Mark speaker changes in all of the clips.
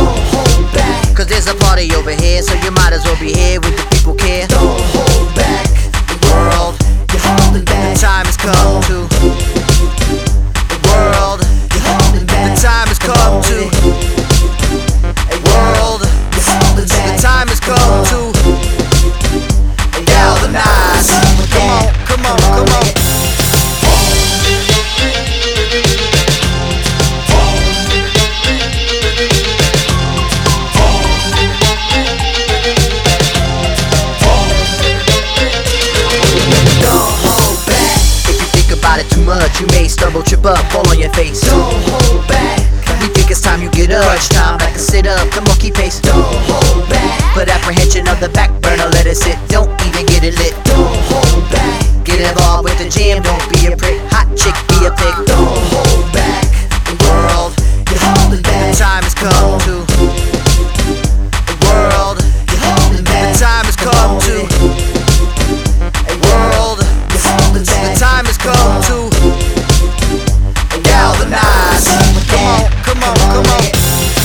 Speaker 1: Don't hold back,
Speaker 2: Cause there's a party over here, so you might as well be here with the people care.
Speaker 1: don't hold back.
Speaker 2: The world,
Speaker 1: You're holding back.
Speaker 2: the time has come to. The world,
Speaker 1: You're holding back.
Speaker 2: the time has come to. World,
Speaker 1: You're holding
Speaker 2: the
Speaker 1: back.
Speaker 2: time has come to galvanize. Come on, come on, come on. Too much, you may stumble, trip up, fall on your face.
Speaker 1: Don't hold back.
Speaker 2: We think it's time you get up. Crunch time, like a sit up, the monkey pace.
Speaker 1: Don't hold back.
Speaker 2: Put apprehension on the back burner, let it sit. Don't even get it lit.
Speaker 1: Don't hold back.
Speaker 2: Get involved with the jam, don't be a prick. Hot chick, be a pig.
Speaker 1: Don't hold back.
Speaker 2: The world,
Speaker 1: You're holding back.
Speaker 2: the time has come to. The world,
Speaker 1: You're holding back.
Speaker 2: the time has come to. World,
Speaker 1: You're holding
Speaker 2: the
Speaker 1: back.
Speaker 2: time has come to galvanize. Come on, come on, come on.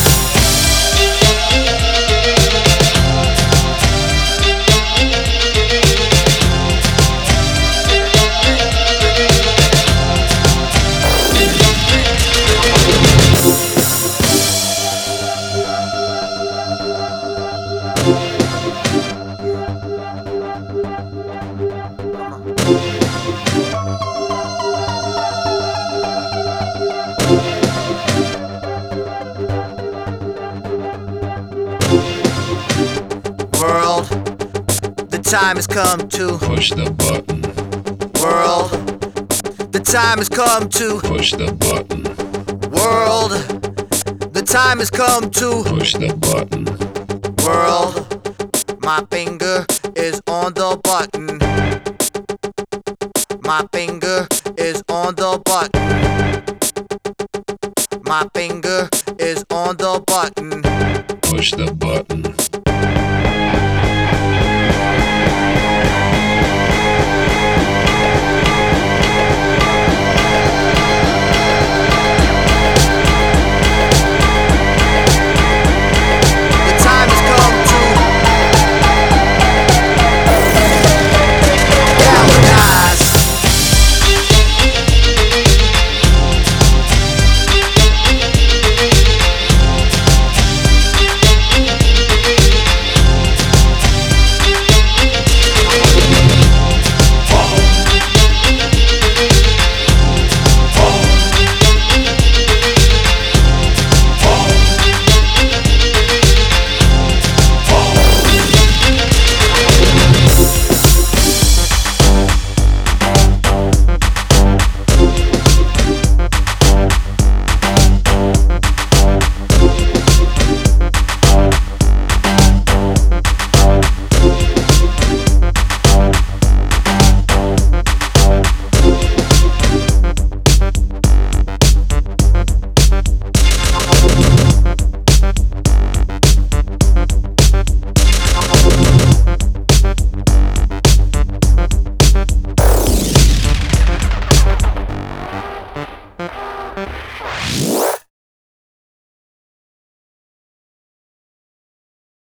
Speaker 2: World, the time has come to.
Speaker 3: Push the button.
Speaker 2: World, the time has come to.
Speaker 3: Push the button.
Speaker 2: World, the time has come to.
Speaker 3: Push the button.
Speaker 2: World, my finger is on the button. My finger is on the button. My finger is on the button.
Speaker 3: Push the button.